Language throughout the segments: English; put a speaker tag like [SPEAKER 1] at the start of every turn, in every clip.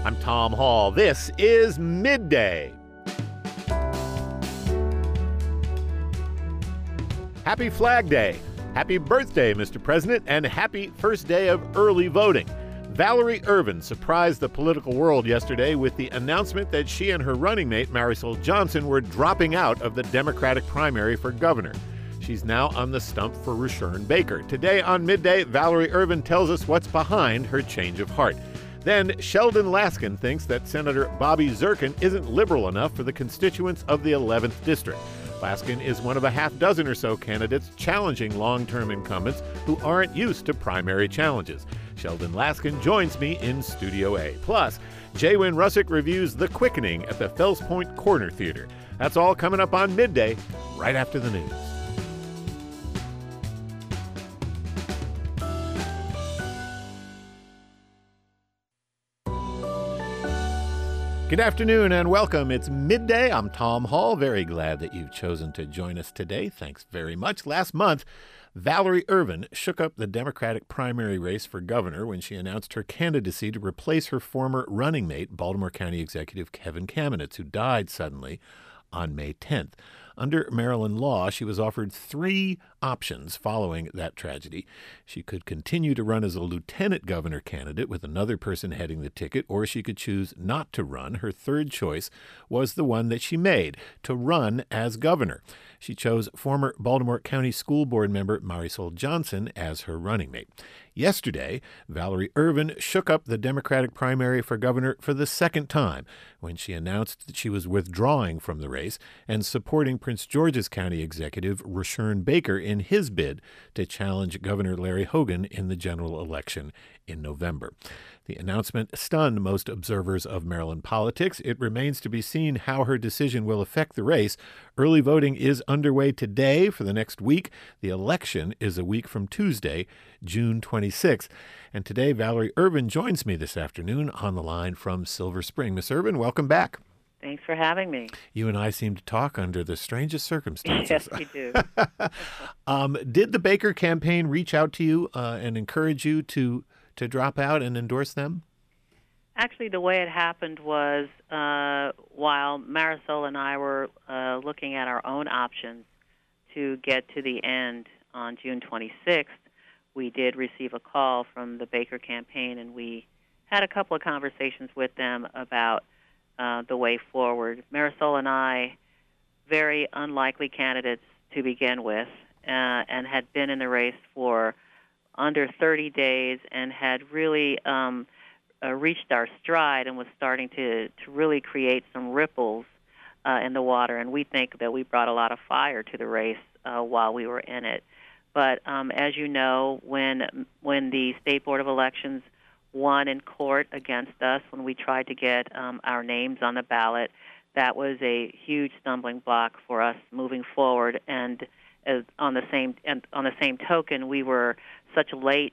[SPEAKER 1] I'm Tom Hall. This is Midday. Happy Flag Day. Happy birthday, Mr. President, and happy first day of early voting. Valerie Ervin surprised the political world yesterday with the announcement that she and her running mate, Marisol Johnson, were dropping out of the Democratic primary for governor. She's now on the stump for Rushern Baker. Today on Midday, Valerie Ervin tells us what's behind her change of heart. Then Sheldon Laskin thinks that Senator Bobby Zirkin isn't liberal enough for the constituents of the 11th District. Laskin is one of a half dozen or so candidates challenging long-term incumbents who aren't used to primary challenges. Sheldon Laskin joins me in Studio A. Plus, Jay-Win Russick reviews The Quickening at the Fells Point Corner Theater. That's all coming up on Midday, right after the news. Good afternoon and welcome. It's Midday. I'm Tom Hall. Very glad that you've chosen to join us today. Thanks very much. Last month, Valerie Ervin shook up the Democratic primary race for governor when she announced her candidacy to replace her former running mate, Baltimore County Executive Kevin Kamenetz, who died suddenly on May 10th. Under Maryland law, she was offered three options following that tragedy. She could continue to run as a lieutenant governor candidate with another person heading the ticket, or she could choose not to run. Her third choice was the one that she made, to run as governor. She chose former Baltimore County School Board member Marisol Johnson as her running mate. Yesterday, Valerie Ervin shook up the Democratic primary for governor for the second time when she announced that she was withdrawing from the race and supporting Prince George's County Executive Rushern Baker in his bid to challenge Governor Larry Hogan in the general election in November. The announcement stunned most observers of Maryland politics. It remains to be seen how her decision will affect the race. Early voting is underway today for the next week. The election is a week from Tuesday, June 26th. And today, Valerie Ervin joins me this afternoon on the line from Silver Spring. Miss Ervin, welcome back.
[SPEAKER 2] Thanks for having me.
[SPEAKER 1] You and I seem to talk under the strangest circumstances.
[SPEAKER 2] Yes, we do.
[SPEAKER 1] Did the Baker campaign reach out to you and encourage you to drop out and endorse them?
[SPEAKER 2] Actually, the way it happened was while Marisol and I were looking at our own options to get to the end on June 26th, we did receive a call from the Baker campaign, and we had a couple of conversations with them about the way forward. Marisol and I, very unlikely candidates to begin with, and had been in the race for under 30 days and had really reached our stride and was starting to really create some ripples in the water. And we think that we brought a lot of fire to the race while we were in it. But as you know, when the State Board of Elections won in court against us, when we tried to get our names on the ballot, that was a huge stumbling block for us moving forward. And on the same token, we were such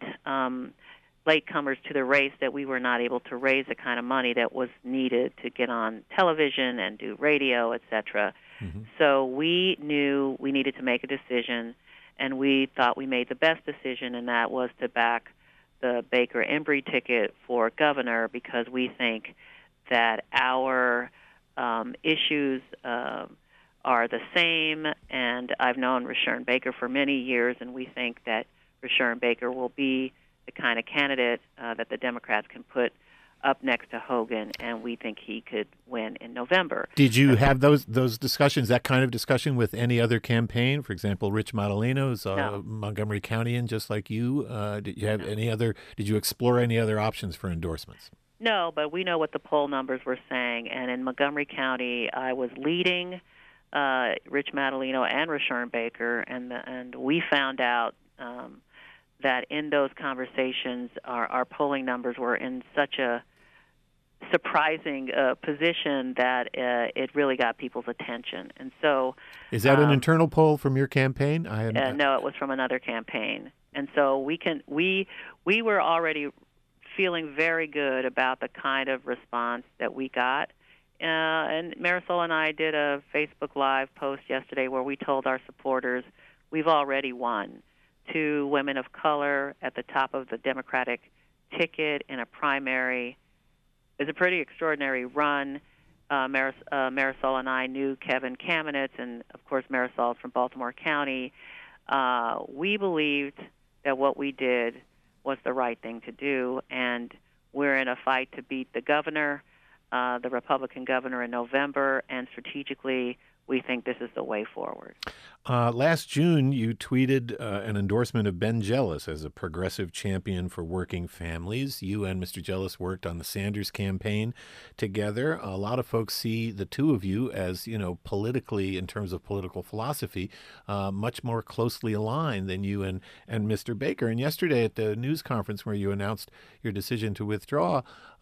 [SPEAKER 2] latecomers to the race that we were not able to raise the kind of money that was needed to get on television and do radio, etc. Mm-hmm. So we knew we needed to make a decision, and we thought we made the best decision, and that was to back the Baker-Embry ticket for governor, because we think that our issues are the same, and I've known Rushern Baker for many years, and we think that Rushern Baker will be the kind of candidate that the Democrats can put up next to Hogan, and we think he could win in November.
[SPEAKER 1] Did you have those discussions, that kind of discussion, with any other campaign? For example, Rich Madaleno's
[SPEAKER 2] No.
[SPEAKER 1] Montgomery Countyan, just like you. Did you have any other? Did you explore any other options for endorsements?
[SPEAKER 2] No, but we know what the poll numbers were saying, and in Montgomery County, I was leading Rich Madaleno and Rushern Baker, and we found out that in those conversations, our polling numbers were in such a surprising position that it really got people's attention. And so,
[SPEAKER 1] is that an internal poll from your campaign?
[SPEAKER 2] No, it was from another campaign. And so we were already feeling very good about the kind of response that we got. And Marisol and I did a Facebook Live post yesterday where we told our supporters we've already won. 2 women of color at the top of the Democratic ticket in a primary is a pretty extraordinary run. Marisol and I knew Kevin Kamenetz, and of course Marisol's from Baltimore County. We believed that what we did was the right thing to do, and we're in a fight to beat the governor, the Republican governor, in November, and strategically we think this is the way forward.
[SPEAKER 1] Last June, you tweeted an endorsement of Ben Jealous as a progressive champion for working families. You and Mr. Jealous worked on the Sanders campaign together. A lot of folks see the two of you as, politically, in terms of political philosophy, much more closely aligned than you and Mr. Baker. And yesterday at the news conference where you announced your decision to withdraw,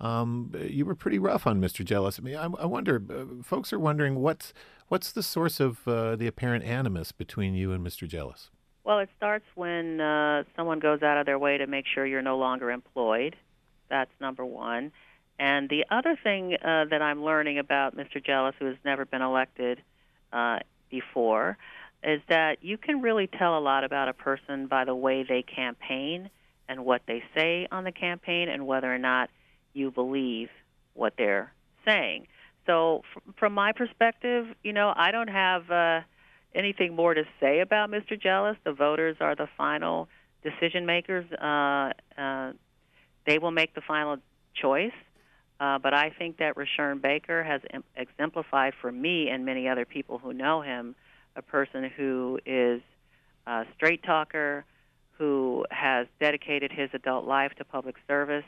[SPEAKER 1] you were pretty rough on Mr. Jealous. I mean, I wonder, folks are wondering what's the source of the apparent animus between you and Mr. Jealous?
[SPEAKER 2] Well, it starts when someone goes out of their way to make sure you're no longer employed. That's number one. And the other thing that I'm learning about Mr. Jealous, who has never been elected before, is that you can really tell a lot about a person by the way they campaign and what they say on the campaign and whether or not you believe what they're saying. So from my perspective, I don't have anything more to say about Mr. Jealous. The voters are the final decision makers. They will make the final choice. But I think that Rushern Baker has exemplified for me and many other people who know him a person who is a straight talker, who has dedicated his adult life to public service,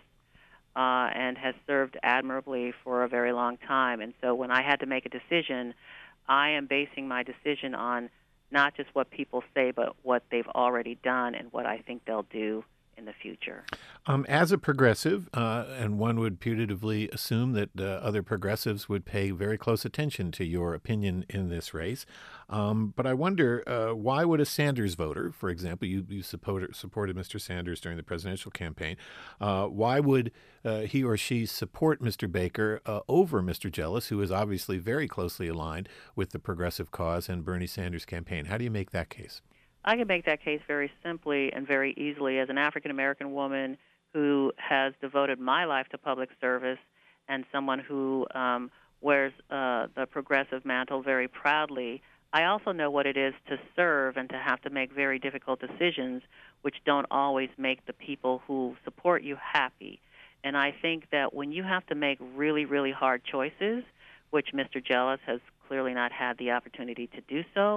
[SPEAKER 2] and has served admirably for a very long time. And so when I had to make a decision, I am basing my decision on not just what people say, but what they've already done and what I think they'll do in the future.
[SPEAKER 1] As a progressive, and one would putatively assume that other progressives would pay very close attention to your opinion in this race. But I wonder, why would a Sanders voter, for example, you supported Mr. Sanders during the presidential campaign, why would he or she support Mr. Baker over Mr. Jealous, who is obviously very closely aligned with the progressive cause and Bernie Sanders campaign? How do you make that case?
[SPEAKER 2] I can make that case very simply and very easily as an African-American woman who has devoted my life to public service and someone who wears the progressive mantle very proudly. I also know what it is to serve and to have to make very difficult decisions which don't always make the people who support you happy. And I think that when you have to make really, really hard choices, which Mr. Jealous has clearly not had the opportunity to do so,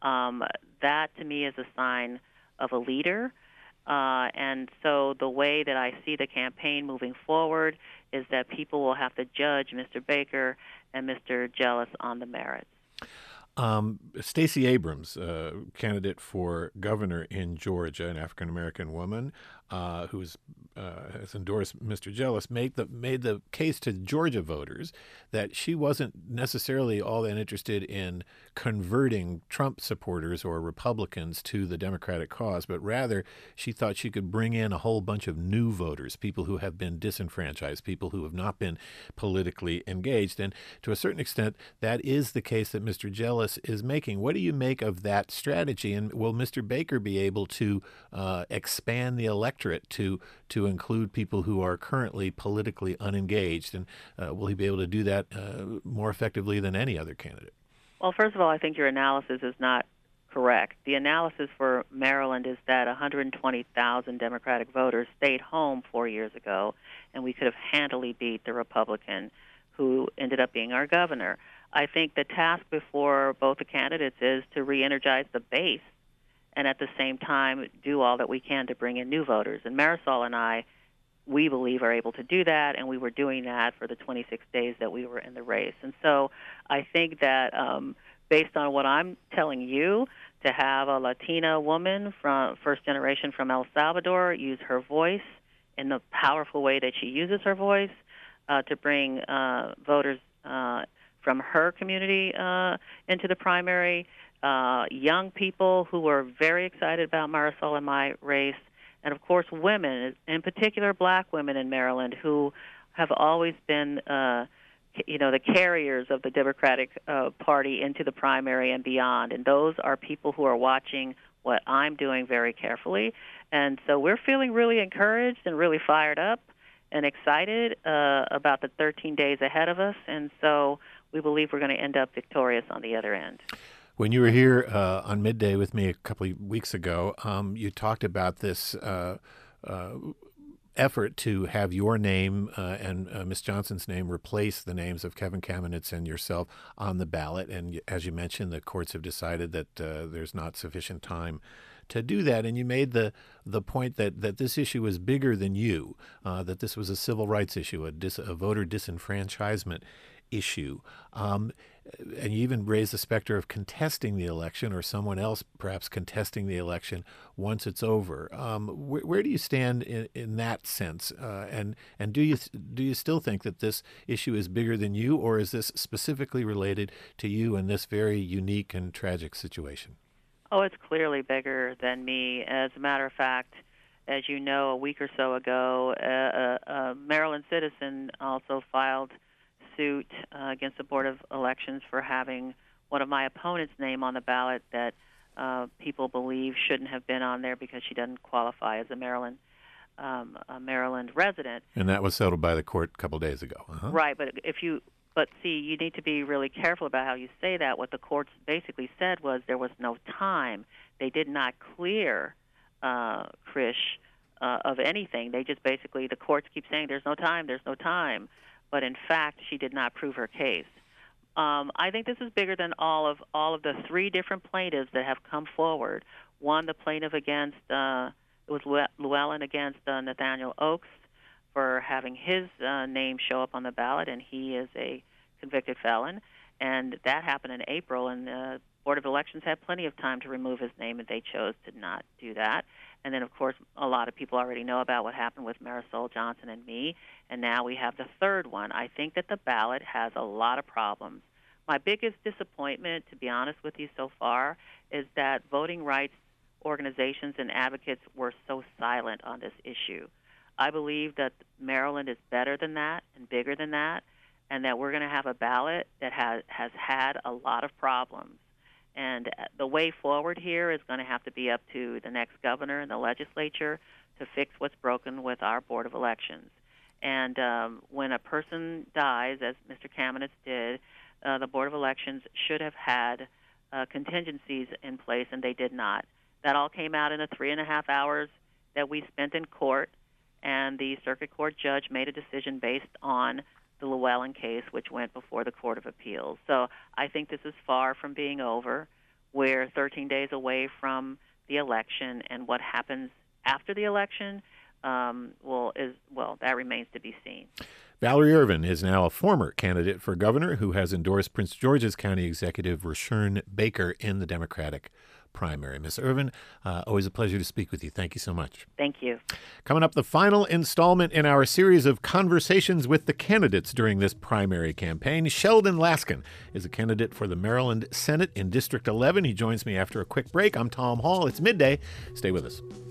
[SPEAKER 2] that to me is a sign of a leader. And so the way that I see the campaign moving forward is that people will have to judge Mr. Baker and Mr. Jealous on the merits.
[SPEAKER 1] Stacey Abrams, candidate for governor in Georgia, an African-American woman who has endorsed Mr. Jealous, made the case to Georgia voters that she wasn't necessarily all that interested in converting Trump supporters or Republicans to the Democratic cause, but rather she thought she could bring in a whole bunch of new voters, people who have been disenfranchised, people who have not been politically engaged. And to a certain extent, that is the case that Mr. Jealous is making. What do you make of that strategy? And will Mr. Baker be able to expand the electorate to include people who are currently politically unengaged? And will he be able to do that more effectively than any other candidate?
[SPEAKER 2] Well, first of all, I think your analysis is not correct. The analysis for Maryland is that 120,000 Democratic voters stayed home 4 years ago, and we could have handily beat the Republican who ended up being our governor. I think the task before both the candidates is to re-energize the base and at the same time do all that we can to bring in new voters. And Marisol and I, we believe, are able to do that, and we were doing that for the 26 days that we were in the race. And so I think that based on what I'm telling you, to have a Latina woman from first generation from El Salvador use her voice in the powerful way that she uses her voice to bring voters from her community into the primary, young people who were very excited about Marisol and my race, and of course women, in particular black women in Maryland, who have always been the carriers of the Democratic Party into the primary and beyond. And those are people who are watching what I'm doing very carefully. And so we're feeling really encouraged and really fired up. and excited about the 13 days ahead of us, and so we believe we're going to end up victorious on the other end.
[SPEAKER 1] When you were here on Midday with me a couple of weeks ago, you talked about this effort to have your name and Ms. Johnson's name replace the names of Kevin Kamenetz and yourself on the ballot. And as you mentioned, the courts have decided that there's not sufficient time to do that. And you made the point that this issue is bigger than you, that this was a civil rights issue, a voter disenfranchisement issue. And you even raised the specter of contesting the election, or someone else perhaps contesting the election once it's over. Where do you stand in that sense? And do you still think that this issue is bigger than you, or is this specifically related to you in this very unique and tragic situation?
[SPEAKER 2] Oh, it's clearly bigger than me. As a matter of fact, as you know, a week or so ago, a Maryland citizen also filed suit against the Board of Elections for having one of my opponent's name on the ballot that people believe shouldn't have been on there because she doesn't qualify as a Maryland resident.
[SPEAKER 1] And that was settled by the court a couple days ago. Uh-huh.
[SPEAKER 2] Right, but see, you need to be really careful about how you say that. What the courts basically said was there was no time. They did not clear Krish of anything. They just basically, the courts keep saying there's no time. But in fact, she did not prove her case. I think this is bigger than all of the three different plaintiffs that have come forward. One, the plaintiff against it was Llewellyn against Nathaniel Oakes for having his name show up on the ballot, and he is a convicted felon. And that happened in April, and the Board of Elections had plenty of time to remove his name, and they chose to not do that. And then, of course, a lot of people already know about what happened with Marisol Johnson and me, and now we have the third one. I think that the ballot has a lot of problems. My biggest disappointment, to be honest with you so far, is that voting rights organizations and advocates were so silent on this issue. I believe that Maryland is better than that and bigger than that, and that we're going to have a ballot that has had a lot of problems. And the way forward here is going to have to be up to the next governor and the legislature to fix what's broken with our Board of Elections. And when a person dies, as Mr. Kamenetz did, the Board of Elections should have had contingencies in place, and they did not. That all came out in the 3.5 hours that we spent in court, and the circuit court judge made a decision based on the Llewellyn case, which went before the Court of Appeals. So I think this is far from being over. We're 13 days away from the election, and what happens after the election, that remains to be seen.
[SPEAKER 1] Valerie Ervin is now a former candidate for governor who has endorsed Prince George's County Executive Rushern Baker in the Democratic primary. Ms. Ervin, always a pleasure to speak with you. Thank you so much.
[SPEAKER 2] Thank you.
[SPEAKER 1] Coming up, the final installment in our series of conversations with the candidates during this primary campaign. Sheldon Laskin is a candidate for the Maryland Senate in District 11. He joins me after a quick break. I'm Tom Hall. It's midday. Stay with us.